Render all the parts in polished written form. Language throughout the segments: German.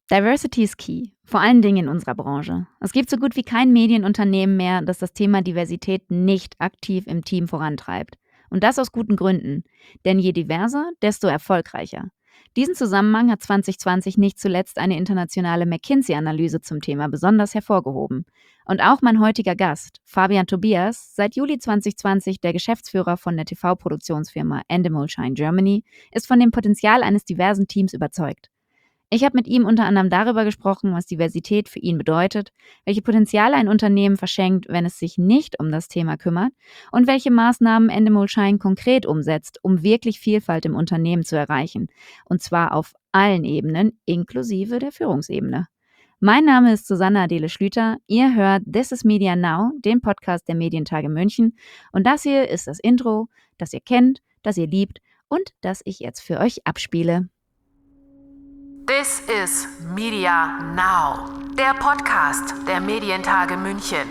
Diversity is key, vor allen Dingen in unserer Branche. Es gibt so gut wie kein Medienunternehmen mehr, das das Thema Diversität nicht aktiv im Team vorantreibt. Und das aus guten Gründen. Denn je diverser, desto erfolgreicher. Diesen Zusammenhang hat 2020 nicht zuletzt eine internationale McKinsey-Analyse zum Thema besonders hervorgehoben. Und auch mein heutiger Gast, Fabian Tobias, seit Juli 2020 der Geschäftsführer von der TV-Produktionsfirma Endemol Shine Germany, ist von dem Potenzial eines diversen Teams überzeugt. Ich habe mit ihm unter anderem darüber gesprochen, was Diversität für ihn bedeutet, welche Potenziale ein Unternehmen verschenkt, wenn es sich nicht um das Thema kümmert und welche Maßnahmen Endemol Shine konkret umsetzt, um wirklich Vielfalt im Unternehmen zu erreichen. Und zwar auf allen Ebenen, inklusive der Führungsebene. Mein Name ist Susanna Adele Schlüter. Ihr hört This is Media Now, den Podcast der Medientage München. Und das hier ist das Intro, das ihr kennt, das ihr liebt und das ich jetzt für euch abspiele. This is Media Now, der Podcast der Medientage München.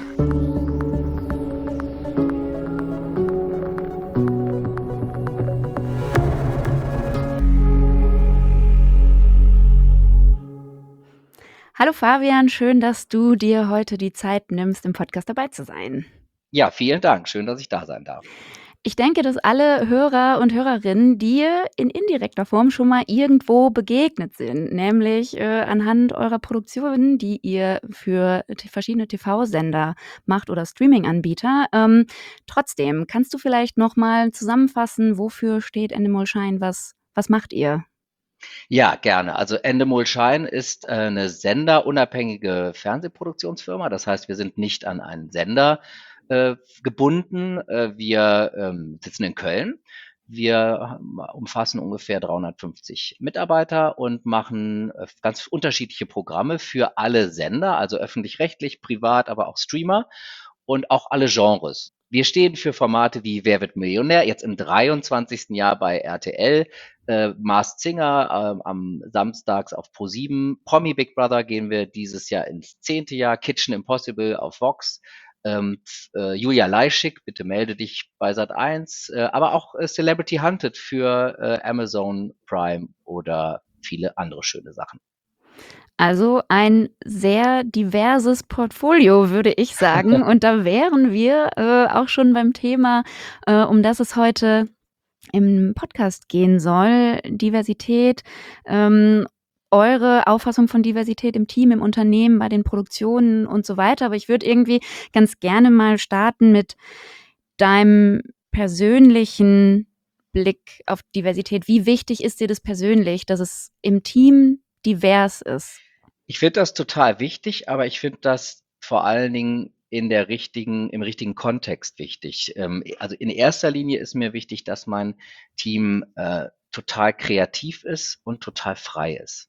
Hallo Fabian, schön, dass du dir heute die Zeit nimmst, im Podcast dabei zu sein. Ja, vielen Dank. Schön, dass ich da sein darf. Ich denke, dass alle Hörer und Hörerinnen dir in indirekter Form schon mal irgendwo begegnet sind, nämlich anhand eurer Produktionen, die ihr für verschiedene TV-Sender macht oder Streaming-Anbieter. Trotzdem, kannst du vielleicht noch mal zusammenfassen, wofür steht Endemol Shine, was macht ihr? Ja, gerne. Also Endemol Shine ist eine senderunabhängige Fernsehproduktionsfirma. Das heißt, wir sind nicht an einen Sender gebunden. Wir sitzen in Köln. Wir umfassen ungefähr 350 Mitarbeiter und machen ganz unterschiedliche Programme für alle Sender, also öffentlich-rechtlich, privat, aber auch Streamer und auch alle Genres. Wir stehen für Formate wie Wer wird Millionär, jetzt im 23. Jahr bei RTL, Masked Singer am Samstags auf ProSieben, Promi Big Brother gehen wir dieses Jahr ins 10. Jahr, Kitchen Impossible auf Vox, Julia Leischig, bitte melde dich bei Sat.1, aber auch Celebrity Hunted für Amazon Prime oder viele andere schöne Sachen. Also ein sehr diverses Portfolio, würde ich sagen. Und da wären wir auch schon beim Thema, um das es heute im Podcast gehen soll, Diversität, eure Auffassung von Diversität im Team, im Unternehmen, bei den Produktionen und so weiter. Aber ich würde irgendwie ganz gerne mal starten mit deinem persönlichen Blick auf Diversität. Wie wichtig ist dir das persönlich, dass es im Team divers ist? Ich finde das total wichtig, aber ich finde das vor allen Dingen im richtigen Kontext wichtig. Also in erster Linie ist mir wichtig, dass mein Team total kreativ ist und total frei ist.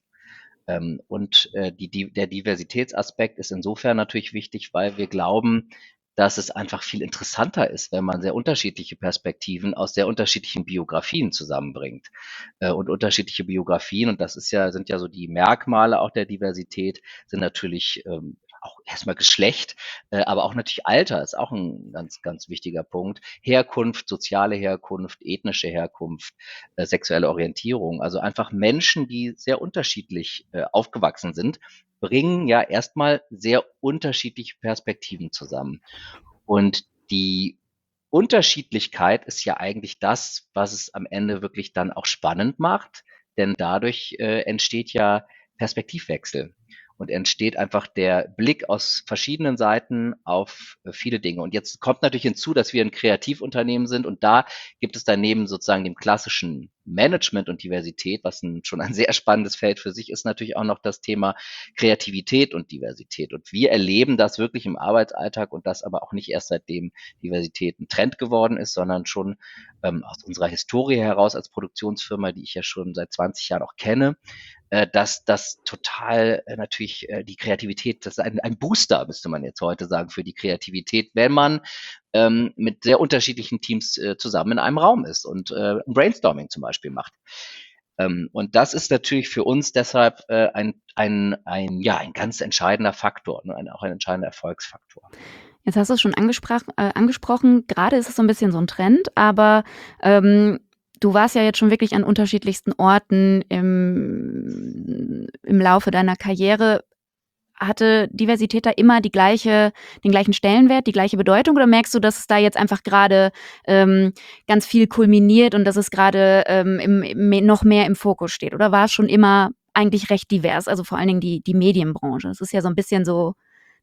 Und der Diversitätsaspekt ist insofern natürlich wichtig, weil wir glauben, dass es einfach viel interessanter ist, wenn man sehr unterschiedliche Perspektiven aus sehr unterschiedlichen Biografien zusammenbringt. Und unterschiedliche Biografien, und das sind ja so die Merkmale auch der Diversität, sind natürlich auch erstmal Geschlecht, aber auch natürlich Alter ist auch ein ganz, ganz wichtiger Punkt. Herkunft, soziale Herkunft, ethnische Herkunft, sexuelle Orientierung. Also einfach Menschen, die sehr unterschiedlich aufgewachsen sind, bringen ja erstmal sehr unterschiedliche Perspektiven zusammen. Und die Unterschiedlichkeit ist ja eigentlich das, was es am Ende wirklich dann auch spannend macht, denn dadurch entsteht ja Perspektivwechsel und entsteht einfach der Blick aus verschiedenen Seiten auf viele Dinge. Und jetzt kommt natürlich hinzu, dass wir ein Kreativunternehmen sind und da gibt es daneben sozusagen dem klassischen Management und Diversität, was schon ein sehr spannendes Feld für sich ist, natürlich auch noch das Thema Kreativität und Diversität. Und wir erleben das wirklich im Arbeitsalltag und das aber auch nicht erst seitdem Diversität ein Trend geworden ist, sondern schon aus unserer Historie heraus als Produktionsfirma, die ich ja schon seit 20 Jahren auch kenne, dass das total natürlich die Kreativität, das ist ein Booster, müsste man jetzt heute sagen, für die Kreativität, wenn man mit sehr unterschiedlichen Teams zusammen in einem Raum ist und ein Brainstorming zum Beispiel macht. Und das ist natürlich für uns deshalb ein ganz entscheidender Faktor, ne, auch ein entscheidender Erfolgsfaktor. Jetzt hast du es schon angesprochen, gerade ist es so ein bisschen so ein Trend, aber du warst ja jetzt schon wirklich an unterschiedlichsten Orten im im Laufe deiner Karriere, hatte Diversität da immer den gleichen Stellenwert, die gleiche Bedeutung? Oder merkst du, dass es da jetzt einfach gerade ganz viel kulminiert und dass es gerade noch mehr im Fokus steht? Oder war es schon immer eigentlich recht divers? Also vor allen Dingen die Medienbranche. Es ist ja so ein bisschen so,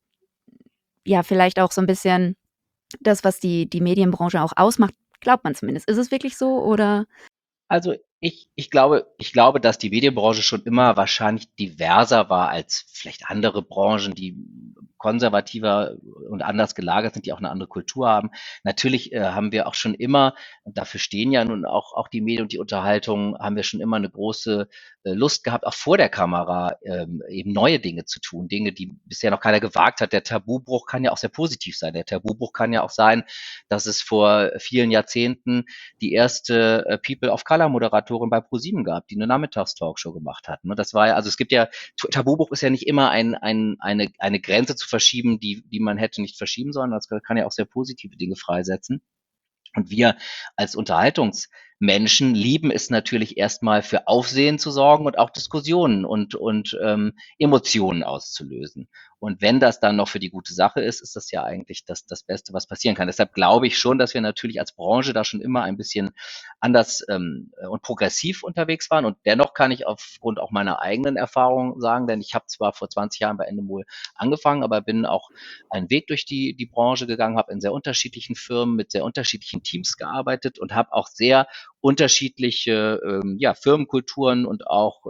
ja, vielleicht auch so ein bisschen das, was die Medienbranche auch ausmacht, glaubt man zumindest. Ist es wirklich so oder? Also ich glaube, dass die Medienbranche schon immer wahrscheinlich diverser war als vielleicht andere Branchen, die konservativer und anders gelagert sind, die auch eine andere Kultur haben. Natürlich haben wir auch schon immer, und dafür stehen ja nun auch die Medien und die Unterhaltung, haben wir schon immer eine große Lust gehabt, auch vor der Kamera eben neue Dinge zu tun, Dinge, die bisher noch keiner gewagt hat. Der Tabubruch kann ja auch sehr positiv sein. Der Tabubruch kann ja auch sein, dass es vor vielen Jahrzehnten die erste People of Color Moderatorin bei ProSieben gab, die eine Nachmittagstalkshow gemacht hat. Ne? Das war ja, also es gibt ja, Tabubruch ist ja nicht immer eine Grenze zu verschieben, die man hätte nicht verschieben sollen. Das kann ja auch sehr positive Dinge freisetzen. Und wir als Unterhaltungsmenschen lieben es natürlich erstmal für Aufsehen zu sorgen und auch Diskussionen und Emotionen auszulösen. Und wenn das dann noch für die gute Sache ist, ist das ja eigentlich das Beste, was passieren kann. Deshalb glaube ich schon, dass wir natürlich als Branche da schon immer ein bisschen anders und progressiv unterwegs waren. Und dennoch kann ich aufgrund auch meiner eigenen Erfahrung sagen, denn ich habe zwar vor 20 Jahren bei Endemol angefangen, aber bin auch einen Weg durch die Branche gegangen, habe in sehr unterschiedlichen Firmen mit sehr unterschiedlichen Teams gearbeitet und habe auch sehr unterschiedliche Firmenkulturen und auch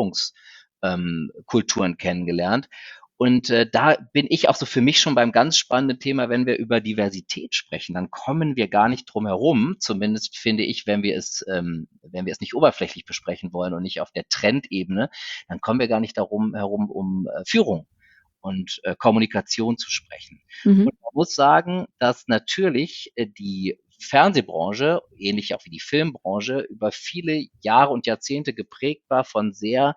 Führungskulturen kennengelernt. Und da bin ich auch so für mich schon beim ganz spannenden Thema, wenn wir über Diversität sprechen, dann kommen wir gar nicht drum herum, zumindest finde ich, wenn wir es nicht oberflächlich besprechen wollen und nicht auf der Trendebene, dann kommen wir gar nicht darum herum, um Führung und Kommunikation zu sprechen. Mhm. Und man muss sagen, dass natürlich die Fernsehbranche, ähnlich auch wie die Filmbranche, über viele Jahre und Jahrzehnte geprägt war von sehr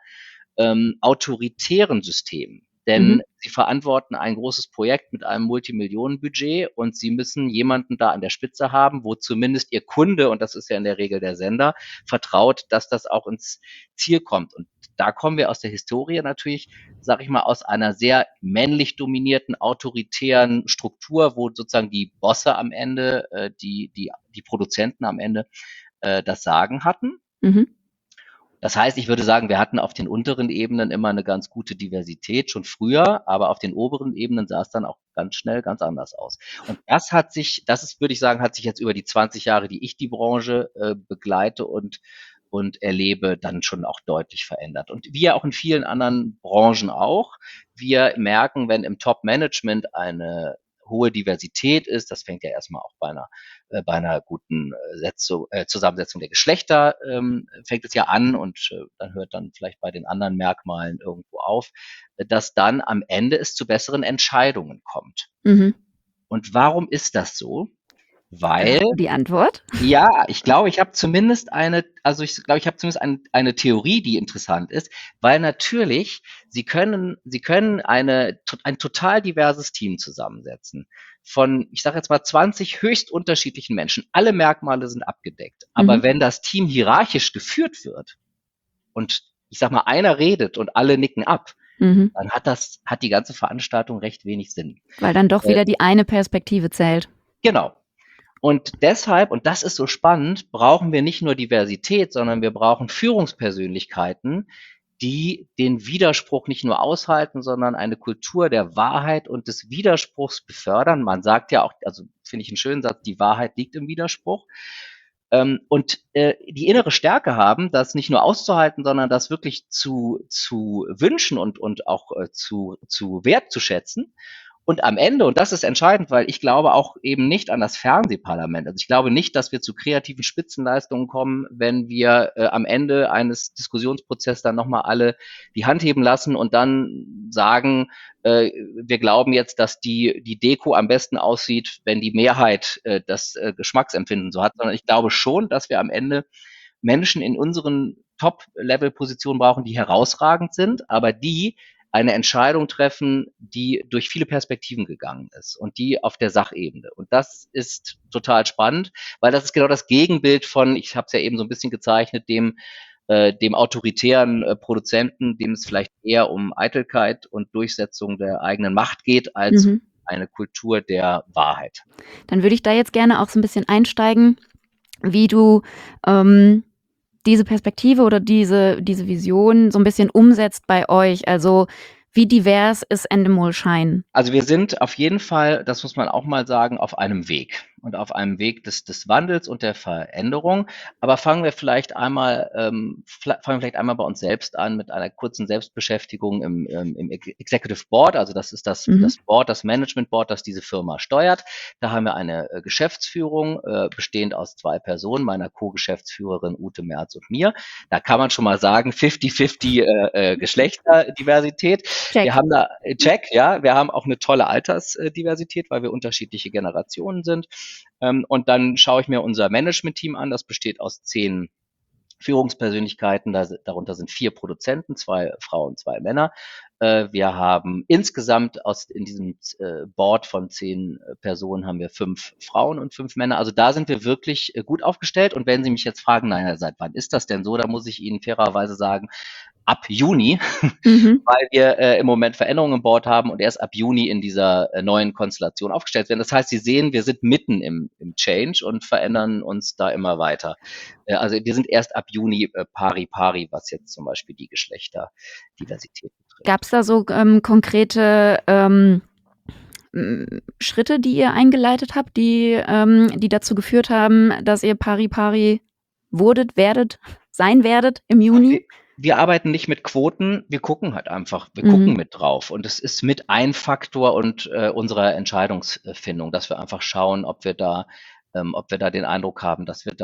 autoritären Systemen. Denn sie verantworten ein großes Projekt mit einem Multimillionenbudget und sie müssen jemanden da an der Spitze haben, wo zumindest ihr Kunde, und das ist ja in der Regel der Sender, vertraut, dass das auch ins Ziel kommt. Und da kommen wir aus der Historie natürlich, sage ich mal, aus einer sehr männlich dominierten, autoritären Struktur, wo sozusagen die Bosse am Ende, die Produzenten am Ende das Sagen hatten. Mhm. Das heißt, ich würde sagen, wir hatten auf den unteren Ebenen immer eine ganz gute Diversität schon früher, aber auf den oberen Ebenen sah es dann auch ganz schnell ganz anders aus. Und würde ich sagen, hat sich jetzt über die 20 Jahre, die ich die Branche begleite und erlebe, dann schon auch deutlich verändert. Und wie ja auch in vielen anderen Branchen auch, wir merken, wenn im Top-Management eine hohe Diversität ist, das fängt ja erstmal auch bei einer guten Zusammensetzung der Geschlechter fängt es ja an und dann hört dann vielleicht bei den anderen Merkmalen irgendwo auf, dass dann am Ende es zu besseren Entscheidungen kommt. Mhm. Und warum ist das so? Weil, Die Antwort? ja, ich glaube, ich habe zumindest eine Theorie, die interessant ist, weil natürlich Sie können ein total diverses Team zusammensetzen von, ich sage jetzt mal 20 höchst unterschiedlichen Menschen. Alle Merkmale sind abgedeckt. Aber wenn das Team hierarchisch geführt wird und ich sage mal einer redet und alle nicken ab, dann hat die ganze Veranstaltung recht wenig Sinn. Weil dann doch wieder die eine Perspektive zählt. Genau. Und deshalb, und das ist so spannend, brauchen wir nicht nur Diversität, sondern wir brauchen Führungspersönlichkeiten, die den Widerspruch nicht nur aushalten, sondern eine Kultur der Wahrheit und des Widerspruchs befördern. Man sagt ja auch, also finde ich einen schönen Satz, die Wahrheit liegt im Widerspruch. Und die innere Stärke haben, das nicht nur auszuhalten, sondern das wirklich zu wünschen und auch zu wertzuschätzen. Und am Ende, und das ist entscheidend, weil ich glaube auch eben nicht an das Fernsehparlament. Also ich glaube nicht, dass wir zu kreativen Spitzenleistungen kommen, wenn wir am Ende eines Diskussionsprozesses dann nochmal alle die Hand heben lassen und dann sagen, wir glauben jetzt, dass die Deko am besten aussieht, wenn die Mehrheit das Geschmacksempfinden so hat, sondern ich glaube schon, dass wir am Ende Menschen in unseren Top-Level-Positionen brauchen, die herausragend sind, aber die eine Entscheidung treffen, die durch viele Perspektiven gegangen ist und die auf der Sachebene. Und das ist total spannend, weil das ist genau das Gegenbild von, ich habe es ja eben so ein bisschen gezeichnet, dem dem autoritären Produzenten, dem es vielleicht eher um Eitelkeit und Durchsetzung der eigenen Macht geht, als eine Kultur der Wahrheit. Dann würde ich da jetzt gerne auch so ein bisschen einsteigen, wie du diese Perspektive oder diese Vision so ein bisschen umsetzt bei euch. Also wie divers ist Endemol Shine? Also wir sind auf jeden Fall, das muss man auch mal sagen, auf einem Weg und auf einem Weg des Wandels und der Veränderung. Aber fangen wir vielleicht einmal bei uns selbst an mit einer kurzen Selbstbeschäftigung im Executive Board. Also das ist das Board, das Management Board, das diese Firma steuert. Da haben wir eine Geschäftsführung, bestehend aus 2 Personen, meiner Co-Geschäftsführerin Ute Merz und mir. Da kann man schon mal sagen, 50-50 Geschlechterdiversität. Check. Wir haben da Check, ja. Wir haben auch eine tolle Altersdiversität, weil wir unterschiedliche Generationen sind. Und dann schaue ich mir unser Management-Team an. Das besteht aus 10 Führungspersönlichkeiten. Darunter sind 4 Produzenten, 2 Frauen, 2 Männer. Wir haben insgesamt in diesem Board von 10 Personen haben wir 5 Frauen und 5 Männer. Also da sind wir wirklich gut aufgestellt. Und wenn Sie mich jetzt fragen, naja, seit wann ist das denn so? Da muss ich Ihnen fairerweise sagen, ab Juni, weil wir im Moment Veränderungen im Board haben und erst ab Juni in dieser neuen Konstellation aufgestellt werden. Das heißt, Sie sehen, wir sind mitten im Change und verändern uns da immer weiter. Also wir sind erst ab Juni pari, was jetzt zum Beispiel die Geschlechterdiversität betrifft. Gab es da so konkrete Schritte, die ihr eingeleitet habt, die dazu geführt haben, dass ihr pari sein werdet im Juni? Wir arbeiten nicht mit Quoten, wir gucken halt einfach, wir gucken mit drauf. Und es ist mit ein Faktor und unserer Entscheidungsfindung, dass wir einfach schauen, ob wir da den Eindruck haben, dass wir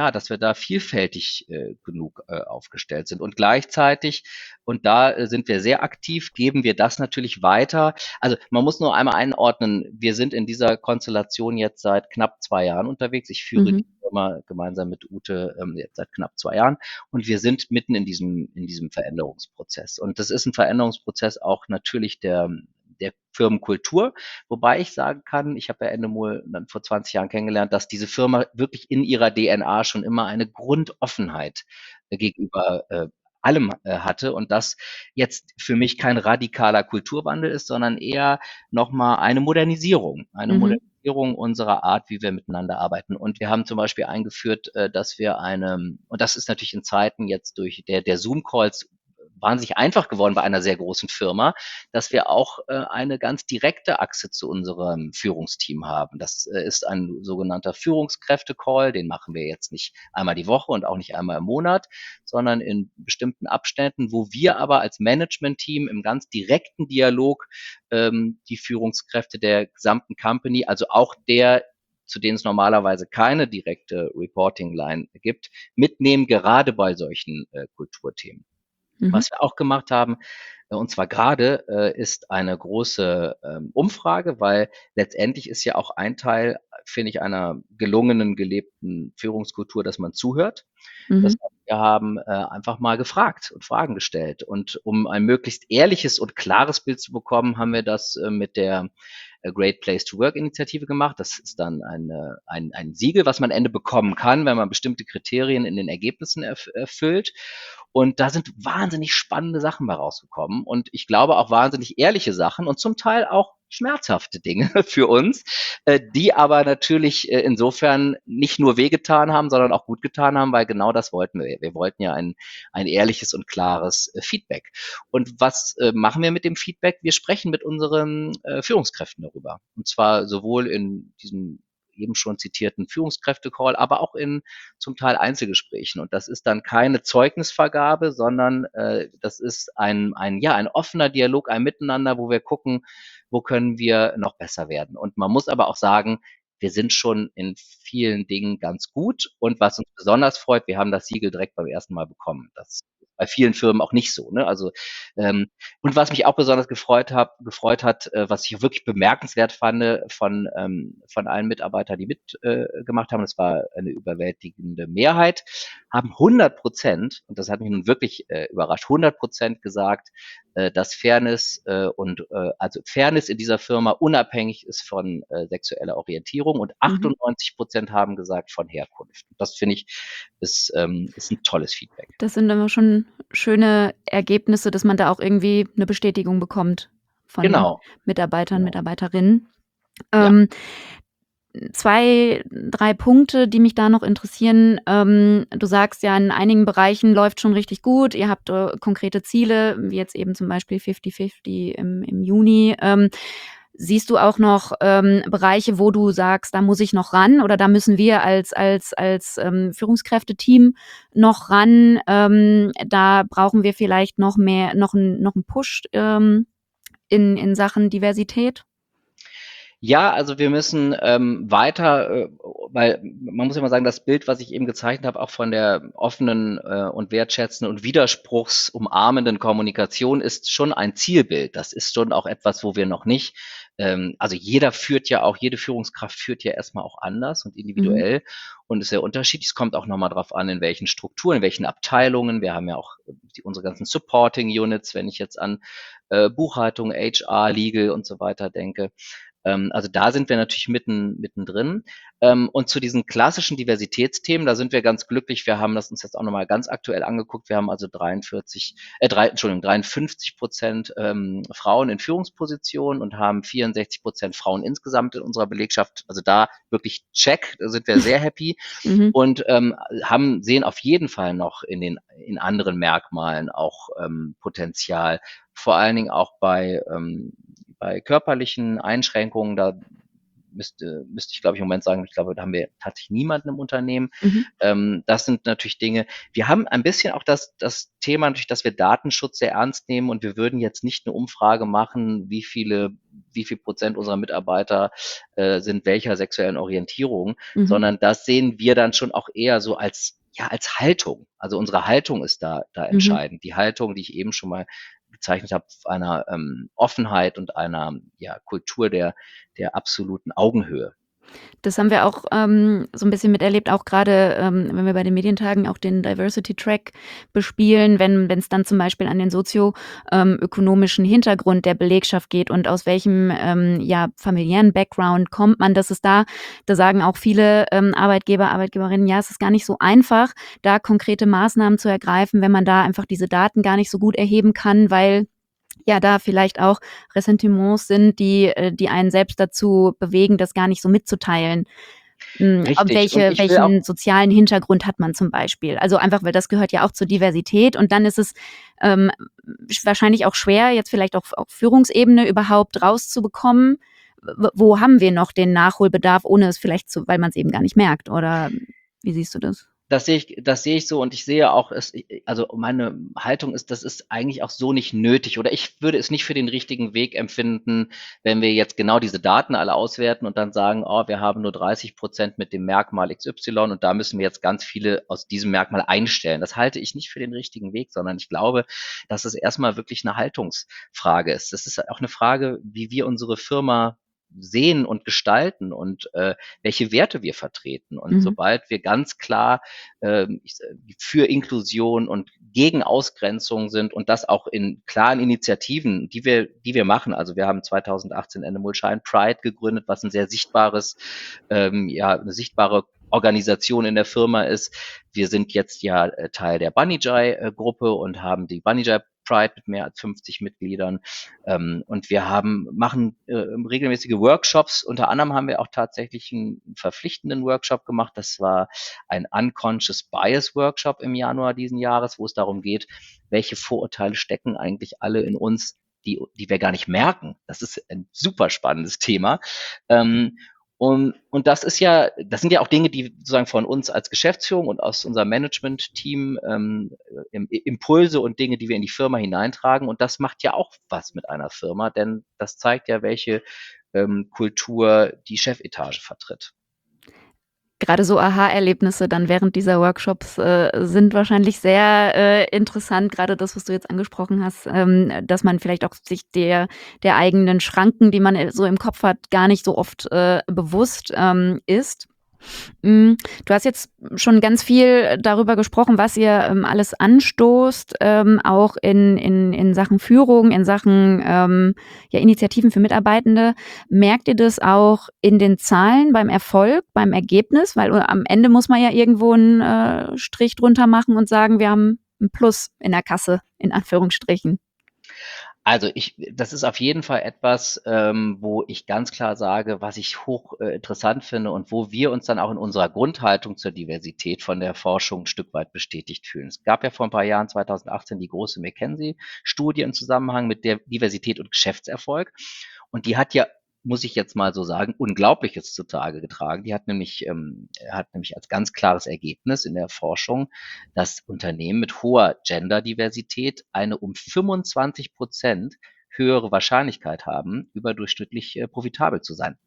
da vielfältig genug aufgestellt sind. Und gleichzeitig, und da sind wir sehr aktiv, geben wir das natürlich weiter. Also man muss nur einmal einordnen, wir sind in dieser Konstellation jetzt seit knapp 2 Jahren unterwegs. Ich führe die Firma gemeinsam mit Ute jetzt seit knapp 2 Jahren und wir sind mitten in diesem Veränderungsprozess. Und das ist ein Veränderungsprozess auch natürlich der Firmenkultur, wobei ich sagen kann, ich habe ja Endemol dann vor 20 Jahren kennengelernt, dass diese Firma wirklich in ihrer DNA schon immer eine Grundoffenheit gegenüber allem hatte und das jetzt für mich kein radikaler Kulturwandel ist, sondern eher nochmal eine Modernisierung, Modernisierung unserer Art, wie wir miteinander arbeiten. Und wir haben zum Beispiel eingeführt, dass wir und das ist natürlich in Zeiten jetzt durch der Zoom-Calls wahnsinnig einfach geworden bei einer sehr großen Firma, dass wir auch eine ganz direkte Achse zu unserem Führungsteam haben. Das ist ein sogenannter Führungskräfte-Call, den machen wir jetzt nicht einmal die Woche und auch nicht einmal im Monat, sondern in bestimmten Abständen, wo wir aber als Management-Team im ganz direkten Dialog die Führungskräfte der gesamten Company, also auch zu denen es normalerweise keine direkte Reporting-Line gibt, mitnehmen, gerade bei solchen Kulturthemen. Was wir auch gemacht haben, und zwar gerade, ist eine große Umfrage, weil letztendlich ist ja auch ein Teil, finde ich, einer gelungenen, gelebten Führungskultur, dass man zuhört. Das heißt, wir haben einfach mal gefragt und Fragen gestellt. Und um ein möglichst ehrliches und klares Bild zu bekommen, haben wir das mit der Great Place to Work Initiative gemacht. Das ist dann ein Siegel, was man am Ende bekommen kann, wenn man bestimmte Kriterien in den Ergebnissen erfüllt. Und da sind wahnsinnig spannende Sachen bei rausgekommen und ich glaube auch wahnsinnig ehrliche Sachen und zum Teil auch schmerzhafte Dinge für uns, die aber natürlich insofern nicht nur wehgetan haben, sondern auch gut getan haben, weil genau das wollten wir. Wir wollten ja ein ehrliches und klares Feedback. Und was machen wir mit dem Feedback? Wir sprechen mit unseren Führungskräften darüber. Und zwar sowohl in diesem eben schon zitierten Führungskräfte-Call, aber auch in zum Teil Einzelgesprächen. Und das ist dann keine Zeugnisvergabe, sondern das ist ein offener Dialog, ein Miteinander, wo wir gucken, wo können wir noch besser werden. Und man muss aber auch sagen, wir sind schon in vielen Dingen ganz gut. Und was uns besonders freut, wir haben das Siegel direkt beim ersten Mal bekommen. Das ist bei vielen Firmen auch nicht so. Ne? Also und was mich auch besonders gefreut hat, was ich wirklich bemerkenswert fand von allen Mitarbeitern, die mitgemacht haben, das war eine überwältigende Mehrheit, haben 100%, und das hat mich nun wirklich überrascht, 100% gesagt, dass Fairness also Fairness in dieser Firma unabhängig ist von sexueller Orientierung und 98% haben gesagt von Herkunft. Das finde ich ist ein tolles Feedback. Das sind immer schon schöne Ergebnisse, dass man da auch irgendwie eine Bestätigung bekommt von Genau. Mitarbeitern, Genau. Mitarbeiterinnen. Ja. 2, 3 Punkte, die mich da noch interessieren. Du sagst ja, in einigen Bereichen läuft schon richtig gut. Ihr habt konkrete Ziele, wie jetzt eben zum Beispiel 50-50 im Juni. Siehst du auch noch Bereiche, wo du sagst, da muss ich noch ran oder da müssen wir als Führungskräfteteam noch ran? Da brauchen wir vielleicht noch einen Push in Sachen Diversität? Ja, also wir müssen weiter, weil man muss ja mal sagen, das Bild, was ich eben gezeichnet habe, auch von der offenen und wertschätzenden und widerspruchsumarmenden Kommunikation, ist schon ein Zielbild. Das ist schon auch etwas, wo wir noch nicht, also jede Führungskraft führt ja erstmal auch anders und individuell und ist sehr unterschiedlich. Es kommt auch nochmal drauf an, in welchen Strukturen, in welchen Abteilungen. Wir haben ja auch unsere ganzen Supporting Units, wenn ich jetzt an Buchhaltung, HR, Legal und so weiter denke. Also da sind wir natürlich mittendrin. Und zu diesen klassischen Diversitätsthemen, da sind wir ganz glücklich. Wir haben das uns jetzt auch nochmal ganz aktuell angeguckt. Wir haben also 53% Frauen in Führungspositionen und haben 64% Frauen insgesamt in unserer Belegschaft. Also da wirklich check, da sind wir sehr happy und sehen auf jeden Fall noch in anderen Merkmalen auch Potenzial. Vor allen Dingen auch bei körperlichen Einschränkungen, da müsste ich, glaube ich, im Moment sagen, ich glaube, da haben wir tatsächlich niemanden im Unternehmen. Das sind natürlich Dinge. Wir haben ein bisschen auch das Thema natürlich, dass wir Datenschutz sehr ernst nehmen und wir würden jetzt nicht eine Umfrage machen, wie viel Prozent unserer Mitarbeiter sind welcher sexuellen Orientierung, sondern das sehen wir dann schon auch eher so als Haltung. Also unsere Haltung ist da entscheidend. Die Haltung, die ich eben schon mal gezeichnet habe, einer Offenheit und einer Kultur der absoluten Augenhöhe. Das haben wir auch so ein bisschen miterlebt, auch gerade, wenn wir bei den Medientagen auch den Diversity-Track bespielen, wenn es dann zum Beispiel an den sozioökonomischen Hintergrund der Belegschaft geht und aus welchem familiären Background kommt man, dass es da sagen auch viele Arbeitgeber, Arbeitgeberinnen, ja, es ist gar nicht so einfach, da konkrete Maßnahmen zu ergreifen, wenn man da einfach diese Daten gar nicht so gut erheben kann, weil ja da vielleicht auch Ressentiments sind, die einen selbst dazu bewegen, das gar nicht so mitzuteilen. Richtig. Welchen sozialen Hintergrund hat man zum Beispiel? Also einfach, weil das gehört ja auch zur Diversität und dann ist es wahrscheinlich auch schwer, jetzt vielleicht auch auf Führungsebene überhaupt rauszubekommen, wo haben wir noch den Nachholbedarf, ohne es vielleicht weil man es eben gar nicht merkt, oder wie siehst du das? Das sehe ich so und ich sehe auch, also meine Haltung ist, das ist eigentlich auch so nicht nötig oder ich würde es nicht für den richtigen Weg empfinden, wenn wir jetzt genau diese Daten alle auswerten und dann sagen, oh, wir haben nur 30% mit dem Merkmal XY und da müssen wir jetzt ganz viele aus diesem Merkmal einstellen. Das halte ich nicht für den richtigen Weg, sondern ich glaube, dass es erstmal wirklich eine Haltungsfrage ist. Das ist auch eine Frage, wie wir unsere Firma sehen und gestalten und welche Werte wir vertreten. Und sobald wir ganz klar für Inklusion und gegen Ausgrenzung sind und das auch in klaren Initiativen, die wir machen. Also wir haben 2018 Animal Shine Pride gegründet, was ein sehr sichtbares, eine sichtbare Organisation in der Firma ist. Wir sind jetzt ja Teil der Banijay-Gruppe und haben die Banijay Pride mit mehr als 50 Mitgliedern. Und wir machen regelmäßige Workshops. Unter anderem haben wir auch tatsächlich einen verpflichtenden Workshop gemacht. Das war ein Unconscious Bias Workshop im Januar diesen Jahres, wo es darum geht, welche Vorurteile stecken eigentlich alle in uns, die wir gar nicht merken. Das ist ein super spannendes Thema. Und das sind ja auch Dinge, die sozusagen von uns als Geschäftsführung und aus unserem Management-Team Impulse und Dinge, die wir in die Firma hineintragen. Und das macht ja auch was mit einer Firma, denn das zeigt ja, welche Kultur die Chefetage vertritt. Gerade so Aha-Erlebnisse dann während dieser Workshops sind wahrscheinlich sehr interessant, gerade das, was du jetzt angesprochen hast, dass man vielleicht auch sich der eigenen Schranken, die man so im Kopf hat, gar nicht so oft bewusst ist. Du hast jetzt schon ganz viel darüber gesprochen, was ihr alles anstoßt, auch in Sachen Führung, in Sachen ja, Initiativen für Mitarbeitende. Merkt ihr das auch in den Zahlen beim Erfolg, beim Ergebnis? Weil am Ende muss man ja irgendwo einen Strich drunter machen und sagen, wir haben ein Plus in der Kasse, in Anführungsstrichen. Also das ist auf jeden Fall etwas, wo ich ganz klar sage, was ich hoch interessant finde und wo wir uns dann auch in unserer Grundhaltung zur Diversität von der Forschung ein Stück weit bestätigt fühlen. Es gab ja vor ein paar Jahren, 2018, die große McKinsey-Studie im Zusammenhang mit der Diversität und Geschäftserfolg. Und die hat ja, muss ich jetzt mal so sagen, Unglaubliches zutage getragen. Die hat nämlich als ganz klares Ergebnis in der Forschung, dass Unternehmen mit hoher Genderdiversität eine um 25% höhere Wahrscheinlichkeit haben, überdurchschnittlich profitabel zu sein.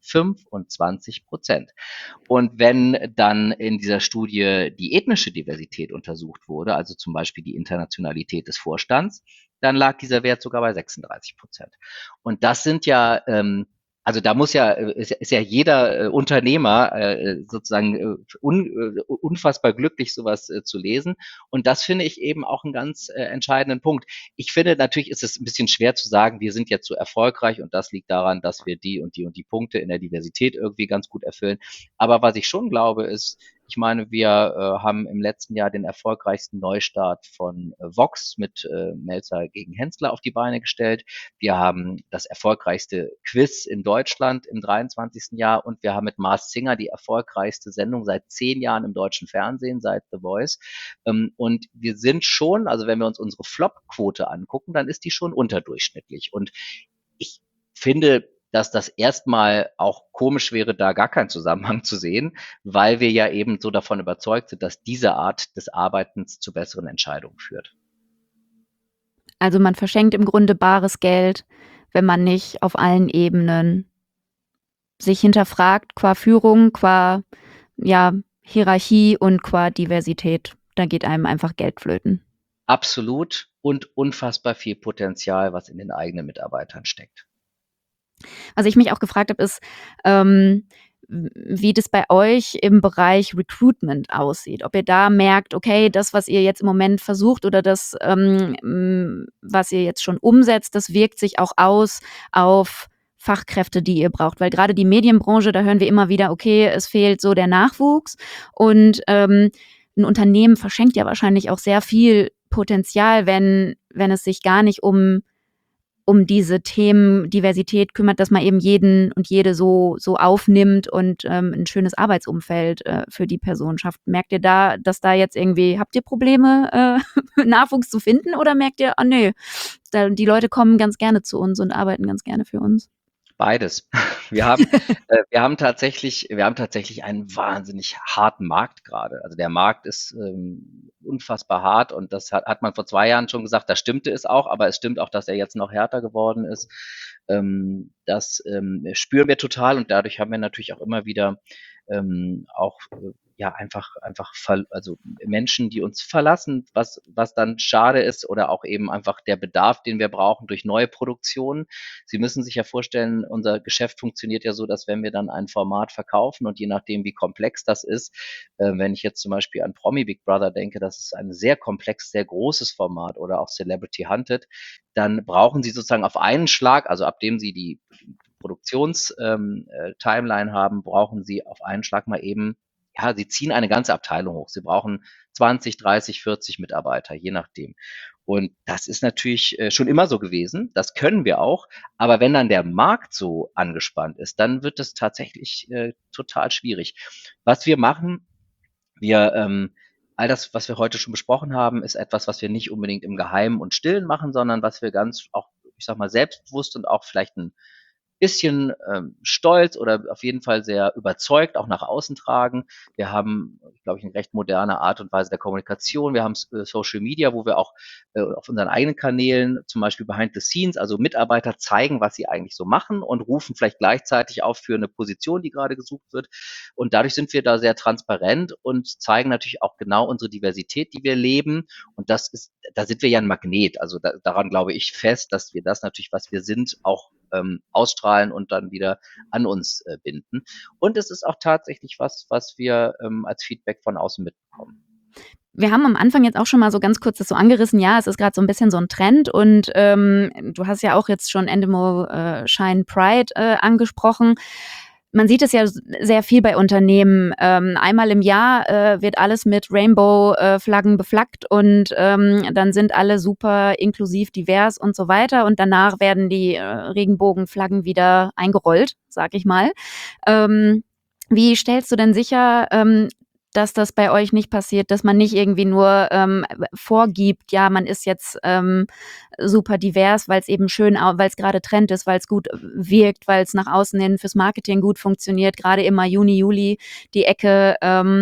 25%. Und wenn dann in dieser Studie die ethnische Diversität untersucht wurde, also zum Beispiel die Internationalität des Vorstands, dann lag dieser Wert sogar bei 36%. Und das sind ja also da muss ja, ist ja jeder Unternehmer sozusagen unfassbar glücklich, sowas zu lesen. Und das finde ich eben auch einen ganz entscheidenden Punkt. Ich finde, natürlich ist es ein bisschen schwer zu sagen, wir sind jetzt so erfolgreich und das liegt daran, dass wir die und die und die Punkte in der Diversität irgendwie ganz gut erfüllen. Aber was ich schon glaube, ist, ich meine, wir haben im letzten Jahr den erfolgreichsten Neustart von Vox mit Melzer gegen Hensler auf die Beine gestellt. Wir haben das erfolgreichste Quiz in Deutschland im 23. Jahr und wir haben mit Masked Singer die erfolgreichste Sendung seit 10 Jahren im deutschen Fernsehen, seit The Voice. Und wir sind schon, also wenn wir uns unsere Flop-Quote angucken, dann ist die schon unterdurchschnittlich. Und ich finde, dass das erstmal auch komisch wäre, da gar keinen Zusammenhang zu sehen, weil wir ja eben so davon überzeugt sind, dass diese Art des Arbeitens zu besseren Entscheidungen führt. Also man verschenkt im Grunde bares Geld, wenn man nicht auf allen Ebenen sich hinterfragt, qua Führung, qua ja, Hierarchie und qua Diversität. Da geht einem einfach Geld flöten. Absolut und unfassbar viel Potenzial, was in den eigenen Mitarbeitern steckt. Was ich mich auch gefragt habe, ist, wie das bei euch im Bereich Recruitment aussieht. Ob ihr da merkt, okay, das, was ihr jetzt im Moment versucht oder das, was ihr jetzt schon umsetzt, das wirkt sich auch aus auf Fachkräfte, die ihr braucht. Weil gerade die Medienbranche, da hören wir immer wieder, okay, es fehlt so der Nachwuchs. Und ein Unternehmen verschenkt ja wahrscheinlich auch sehr viel Potenzial, wenn es sich gar nicht um diese Themen Diversität kümmert, dass man eben jeden und jede so aufnimmt und ein schönes Arbeitsumfeld für die Person schafft. Merkt ihr da, dass da jetzt irgendwie, habt ihr Probleme, Nachwuchs zu finden oder merkt ihr, oh nee, die Leute kommen ganz gerne zu uns und arbeiten ganz gerne für uns? Beides. Wir haben tatsächlich einen wahnsinnig harten Markt gerade. Also der Markt ist unfassbar hart und das hat man vor 2 Jahren schon gesagt, da stimmte es auch, aber es stimmt auch, dass er jetzt noch härter geworden ist. Das spüren wir total und dadurch haben wir natürlich auch immer wieder auch ja einfach also Menschen, die uns verlassen, was dann schade ist oder auch eben einfach der Bedarf, den wir brauchen durch neue Produktionen. Sie müssen sich ja vorstellen, unser Geschäft funktioniert ja so, dass wenn wir dann ein Format verkaufen und je nachdem, wie komplex das ist, wenn ich jetzt zum Beispiel an Promi Big Brother denke, das ist ein sehr komplex, sehr großes Format oder auch Celebrity Hunted, dann brauchen Sie sozusagen auf einen Schlag, also ab dem Sie die Produktions-Timeline haben, brauchen Sie auf einen Schlag mal eben, ja, Sie ziehen eine ganze Abteilung hoch. Sie brauchen 20, 30, 40 Mitarbeiter, je nachdem. Und das ist natürlich schon immer so gewesen. Das können wir auch. Aber wenn dann der Markt so angespannt ist, dann wird es tatsächlich total schwierig. Was wir machen, all das, was wir heute schon besprochen haben, ist etwas, was wir nicht unbedingt im Geheimen und Stillen machen, sondern was wir ganz auch, ich sag mal, selbstbewusst und auch vielleicht ein bisschen stolz oder auf jeden Fall sehr überzeugt auch nach außen tragen. Wir haben, glaube ich, eine recht moderne Art und Weise der Kommunikation. Wir haben Social Media, wo wir auch auf unseren eigenen Kanälen, zum Beispiel Behind the Scenes, also Mitarbeiter zeigen, was sie eigentlich so machen und rufen vielleicht gleichzeitig auf für eine Position, die gerade gesucht wird. Und dadurch sind wir da sehr transparent und zeigen natürlich auch genau unsere Diversität, die wir leben. Und da sind wir ja ein Magnet. Also daran glaube ich fest, dass wir das natürlich, was wir sind, auch ausstrahlen und dann wieder an uns binden. Und es ist auch tatsächlich was wir als Feedback von außen mitbekommen. Wir haben am Anfang jetzt auch schon mal so ganz kurz das so angerissen, ja, es ist gerade so ein bisschen so ein Trend und du hast ja auch jetzt schon Endemol Shine Pride angesprochen. Man sieht es ja sehr viel bei Unternehmen. Einmal im Jahr wird alles mit Rainbow-Flaggen beflaggt und dann sind alle super inklusiv, divers und so weiter. Und danach werden die Regenbogenflaggen wieder eingerollt, sag ich mal. Wie stellst du denn sicher, dass das bei euch nicht passiert, dass man nicht irgendwie nur vorgibt, ja, man ist jetzt super divers, weil es eben schön, weil es gerade Trend ist, weil es gut wirkt, weil es nach außen hin fürs Marketing gut funktioniert, gerade immer Juni, Juli die Ecke.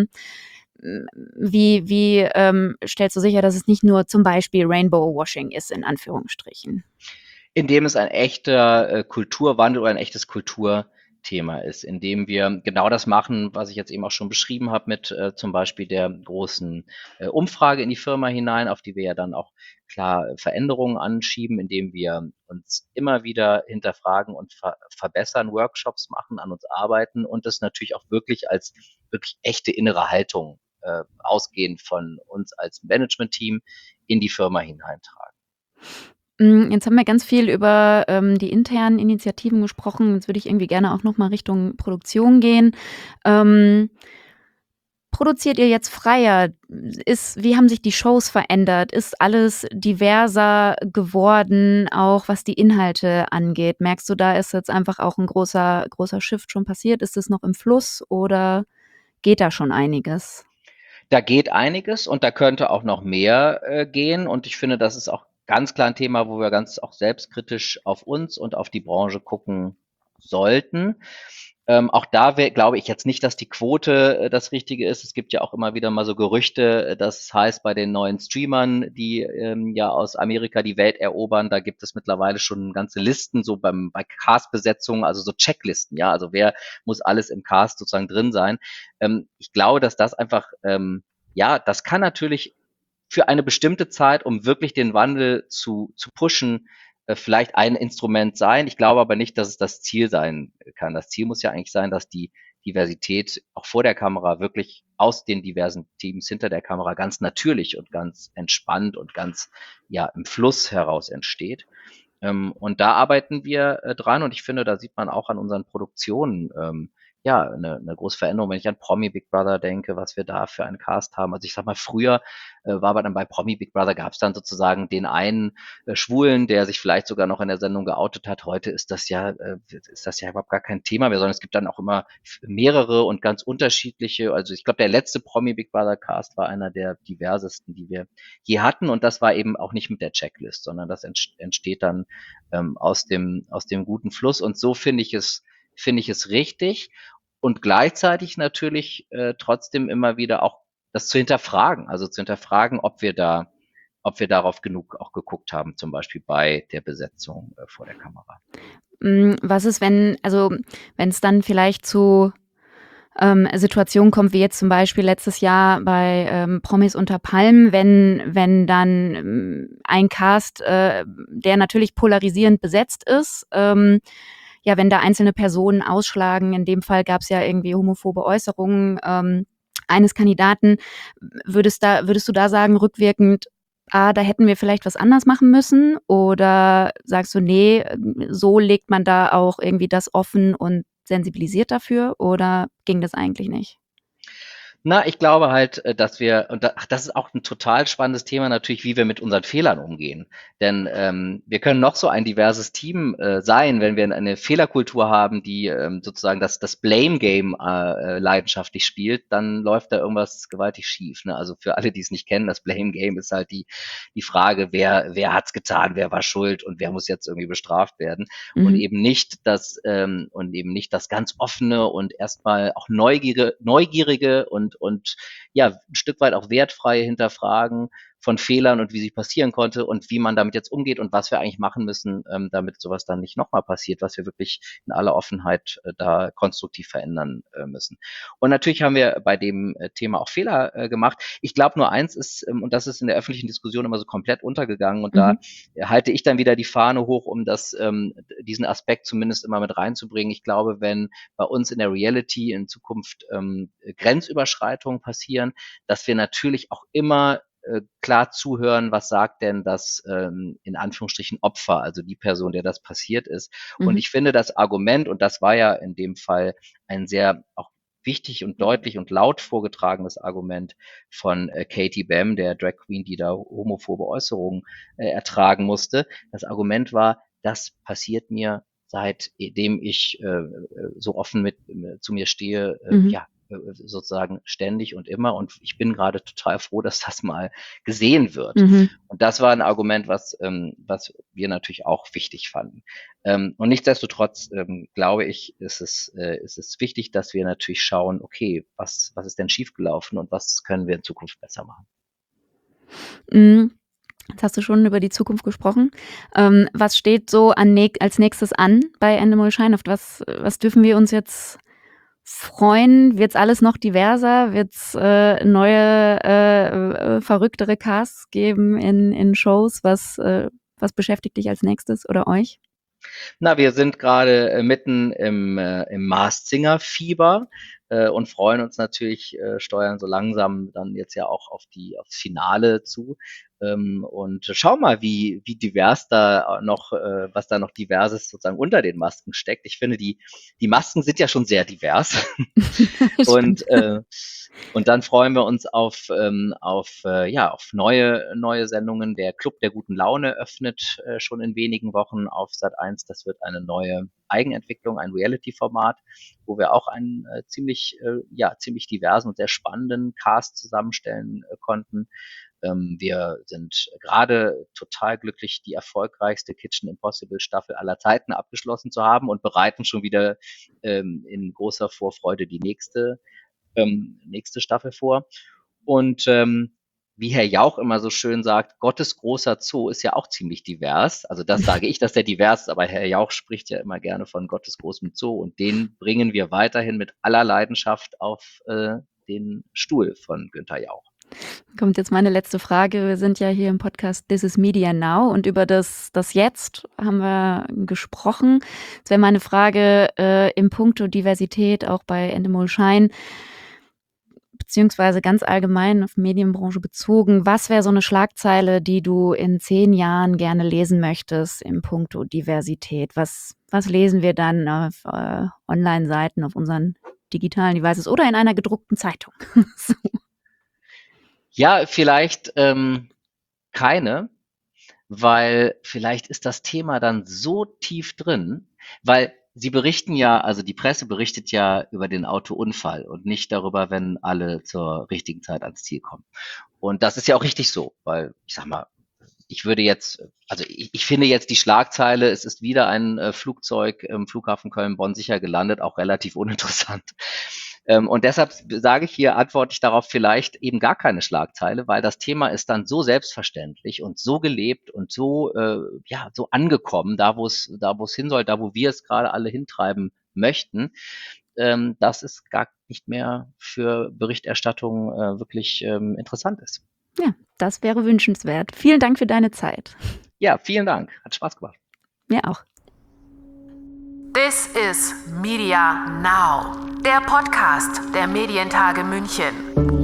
Wie stellst du sicher, dass es nicht nur zum Beispiel Rainbow-Washing ist, in Anführungsstrichen? Indem es ein echter Kulturwandel oder ein echtes Kulturthema ist, indem wir genau das machen, was ich jetzt eben auch schon beschrieben habe, mit zum Beispiel der großen Umfrage in die Firma hinein, auf die wir ja dann auch klar Veränderungen anschieben, indem wir uns immer wieder hinterfragen und verbessern, Workshops machen, an uns arbeiten und das natürlich auch wirklich als wirklich echte innere Haltung ausgehend von uns als Management-Team in die Firma hineintragen. Jetzt haben wir ganz viel über die internen Initiativen gesprochen. Jetzt würde ich irgendwie gerne auch noch mal Richtung Produktion gehen. Produziert ihr jetzt freier? Wie haben sich die Shows verändert? Ist alles diverser geworden, auch was die Inhalte angeht? Merkst du, da ist jetzt einfach auch ein großer Shift schon passiert? Ist es noch im Fluss oder geht da schon einiges? Da geht einiges und da könnte auch noch mehr gehen. Und ich finde, das ist auch ganz klar ein Thema, wo wir ganz auch selbstkritisch auf uns und auf die Branche gucken sollten. Auch da glaube ich jetzt nicht, dass die Quote das Richtige ist. Es gibt ja auch immer wieder mal so Gerüchte, das heißt bei den neuen Streamern, die ja aus Amerika die Welt erobern, da gibt es mittlerweile schon ganze Listen, so bei Cast-Besetzungen, also so Checklisten, ja, also wer muss alles im Cast sozusagen drin sein. Ich glaube, dass das einfach, ja, das kann natürlich für eine bestimmte Zeit, um wirklich den Wandel zu pushen, vielleicht ein Instrument sein. Ich glaube aber nicht, dass es das Ziel sein kann. Das Ziel muss ja eigentlich sein, dass die Diversität auch vor der Kamera wirklich aus den diversen Teams hinter der Kamera ganz natürlich und ganz entspannt und ganz ja im Fluss heraus entsteht. Und da arbeiten wir dran und ich finde, da sieht man auch an unseren Produktionen ja eine große Veränderung, wenn ich an Promi Big Brother denke, was wir da für einen Cast haben. Also ich sag mal, früher war aber dann bei Promi Big Brother gab es dann sozusagen den einen Schwulen, der sich vielleicht sogar noch in der Sendung geoutet hat. Heute ist das ja überhaupt gar kein Thema mehr, sondern es gibt dann auch immer mehrere und ganz unterschiedliche. Also ich glaube, der letzte Promi Big Brother Cast war einer der diversesten, die wir je hatten und das war eben auch nicht mit der Checklist, sondern das entsteht dann aus dem guten Fluss und so finde ich es richtig und gleichzeitig natürlich trotzdem immer wieder auch das zu hinterfragen, also zu hinterfragen, ob wir darauf genug auch geguckt haben, zum Beispiel bei der Besetzung vor der Kamera. Was ist, wenn es dann vielleicht zu Situationen kommt, wie jetzt zum Beispiel letztes Jahr bei Promis unter Palmen, wenn dann ein Cast, der natürlich polarisierend besetzt ist, ja, wenn da einzelne Personen ausschlagen, in dem Fall gab es ja irgendwie homophobe Äußerungen eines Kandidaten, würdest du da sagen, rückwirkend, da hätten wir vielleicht was anders machen müssen? Oder sagst du, nee, so legt man da auch irgendwie das offen und sensibilisiert dafür? Oder ging das eigentlich nicht? Na, ich glaube halt, dass wir, das ist auch ein total spannendes Thema natürlich, wie wir mit unseren Fehlern umgehen. Denn wir können noch so ein diverses Team sein, wenn wir eine Fehlerkultur haben, die sozusagen das Blame-Game leidenschaftlich spielt, dann läuft da irgendwas gewaltig schief. Ne? Also für alle, die es nicht kennen, das Blame-Game ist halt die Frage, wer hat's getan, wer war schuld und wer muss jetzt irgendwie bestraft werden. Und Mhm. eben nicht das ganz offene und erstmal auch neugierige und ja, ein Stück weit auch wertfreie Hinterfragen von Fehlern und wie sie passieren konnte und wie man damit jetzt umgeht und was wir eigentlich machen müssen, damit sowas dann nicht nochmal passiert, was wir wirklich in aller Offenheit da konstruktiv verändern müssen. Und natürlich haben wir bei dem Thema auch Fehler gemacht. Ich glaube, nur eins ist, und das ist in der öffentlichen Diskussion immer so komplett untergegangen, und da halte ich dann wieder die Fahne hoch, um diesen Aspekt zumindest immer mit reinzubringen. Ich glaube, wenn bei uns in der Reality in Zukunft Grenzüberschreitungen passieren, dass wir natürlich auch immer klar zuhören, was sagt denn das in Anführungsstrichen Opfer, also die Person, der das passiert ist. Und ich finde das Argument, und das war ja in dem Fall ein sehr auch wichtig und deutlich und laut vorgetragenes Argument von Katie Bam, der Drag Queen, die da homophobe Äußerungen ertragen musste. Das Argument war, das passiert mir, seitdem ich so offen zu mir stehe, sozusagen ständig und immer. Und ich bin gerade total froh, dass das mal gesehen wird. Und das war ein Argument, was wir natürlich auch wichtig fanden. Und nichtsdestotrotz glaube ich, ist es wichtig, dass wir natürlich schauen, okay, was ist denn schiefgelaufen und was können wir in Zukunft besser machen? Jetzt hast du schon über die Zukunft gesprochen. Was steht so als nächstes an bei Endemol Shine? Auf was dürfen wir uns jetzt freuen? Wird's alles noch diverser? Wird's neue, verrücktere Casts geben in Shows? Was beschäftigt dich als nächstes oder euch? Na, wir sind gerade mitten im Masked Singer Fieber und freuen uns natürlich, steuern so langsam dann jetzt ja auch aufs Finale zu. Und schau mal, wie divers da noch, was da noch Diverses sozusagen unter den Masken steckt. Ich finde, die Masken sind ja schon sehr divers. Und dann freuen wir uns auf neue Sendungen. Der Club der guten Laune öffnet schon in wenigen Wochen auf Sat.1. Das wird eine neue Eigenentwicklung, ein Reality-Format, wo wir auch einen ziemlich diversen und sehr spannenden Cast zusammenstellen konnten. Wir sind gerade total glücklich, die erfolgreichste Kitchen Impossible Staffel aller Zeiten abgeschlossen zu haben und bereiten schon wieder in großer Vorfreude die nächste Staffel vor. Und wie Herr Jauch immer so schön sagt, Gottes großer Zoo ist ja auch ziemlich divers. Also das sage ich, dass der divers ist, aber Herr Jauch spricht ja immer gerne von Gottes großem Zoo und den bringen wir weiterhin mit aller Leidenschaft auf den Stuhl von Günther Jauch. Kommt jetzt meine letzte Frage. Wir sind ja hier im Podcast This is Media Now und über das Jetzt haben wir gesprochen. Jetzt wäre meine Frage im Puncto Diversität auch bei Endemol Shine, beziehungsweise ganz allgemein auf Medienbranche bezogen. Was wäre so eine Schlagzeile, die du in 10 Jahren gerne lesen möchtest im Puncto Diversität? Was lesen wir dann auf Online-Seiten, auf unseren digitalen Devices oder in einer gedruckten Zeitung? So. Ja, vielleicht keine, weil vielleicht ist das Thema dann so tief drin, weil sie berichten ja, also die Presse berichtet ja über den Autounfall und nicht darüber, wenn alle zur richtigen Zeit ans Ziel kommen. Und das ist ja auch richtig so, weil ich sag mal, ich finde jetzt die Schlagzeile, es ist wieder ein Flugzeug im Flughafen Köln-Bonn sicher gelandet, auch relativ uninteressant. Und deshalb sage ich hier, antworte ich darauf vielleicht eben gar keine Schlagzeile, weil das Thema ist dann so selbstverständlich und so gelebt und so angekommen, da wo es hin soll, da wo wir es gerade alle hintreiben möchten, dass es gar nicht mehr für Berichterstattung wirklich interessant ist. Ja, das wäre wünschenswert. Vielen Dank für deine Zeit. Ja, vielen Dank. Hat Spaß gemacht. Mir auch. This is Media Now, der Podcast der Medientage München.